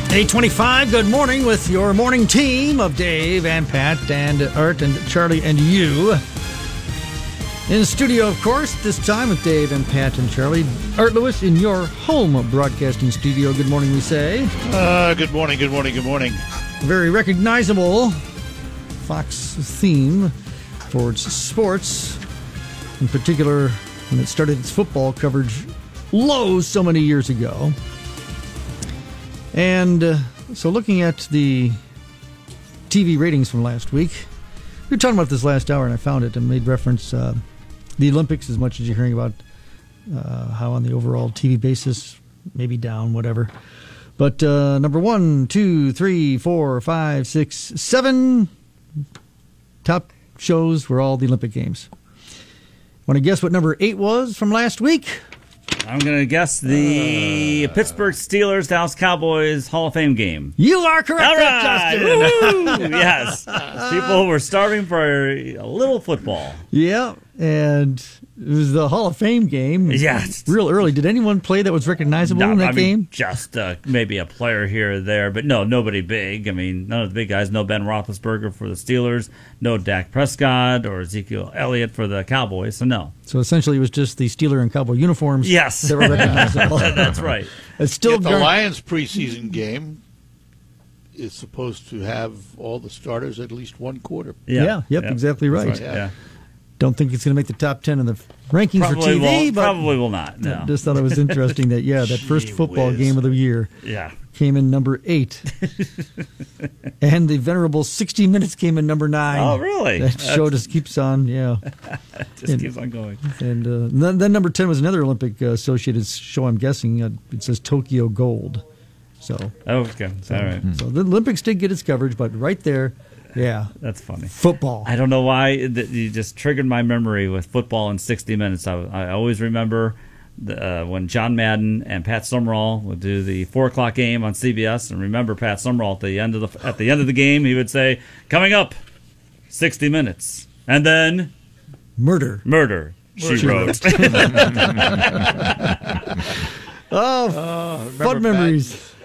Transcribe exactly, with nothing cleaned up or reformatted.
eight twenty-five, good morning with your morning team of Dave and Pat and Art and Charlie and you. In the studio, of course, this time with Dave and Pat and Charlie. Art Lewis in your home broadcasting studio. Good morning, we say. Uh, good morning, good morning, good morning. A very recognizable Fox theme for its sports, in particular when it started its football coverage low so many years ago. And uh, so looking at the T V ratings from last week, we were talking about this last hour and I found it and made reference uh, the Olympics, as much as you're hearing about uh, how on the overall T V basis, maybe down, whatever. But uh, number one, two, three, four, five, six, seven top shows were all the Olympic Games. Want to guess what number eight was from last week? I'm going to guess the uh, Pittsburgh Steelers Dallas Cowboys Hall of Fame game. You are correct, all right. Justin. Yes. People were starving for a little football. Yeah, and it was the Hall of Fame game. Yes. Real early. Did anyone play that was recognizable no, in that I mean, game? Just uh, maybe a player here or there, but no, nobody big. I mean, none of the big guys. No Ben Roethlisberger for the Steelers. No Dak Prescott or Ezekiel Elliott for the Cowboys, so no. So essentially it was just the Steeler and Cowboy uniforms. Yes. That were recognizable. That's right. It's still Yet the gar- Lions preseason game is supposed to have all the starters at least one quarter. Yeah, yeah yep, yeah. exactly right. right. Yeah. Don't think it's going to make the top ten in the rankings probably for T V, won't, but probably will not. No. I just thought it was interesting that, yeah, that first football whiz. game of the year yeah. came in number eight. And the venerable sixty minutes came in number nine. Oh, really? That show just keeps on, yeah. just and, keeps on going. And uh, then, then number ten was another Olympic uh, associated show, I'm guessing. Uh, it says Tokyo Gold. So, oh, okay. So, all right. So the Olympics did get its coverage, but right there, yeah. That's funny. Football. I don't know why you just triggered my memory with football in sixty minutes. I, I always remember the, uh, when John Madden and Pat Summerall would do the four o'clock game on C B S, and remember Pat Summerall at the end of the at the end of the game he would say, "Coming up, sixty minutes, and then murder, murder." She, she wrote. wrote. Oh, uh, fun memories. Madden.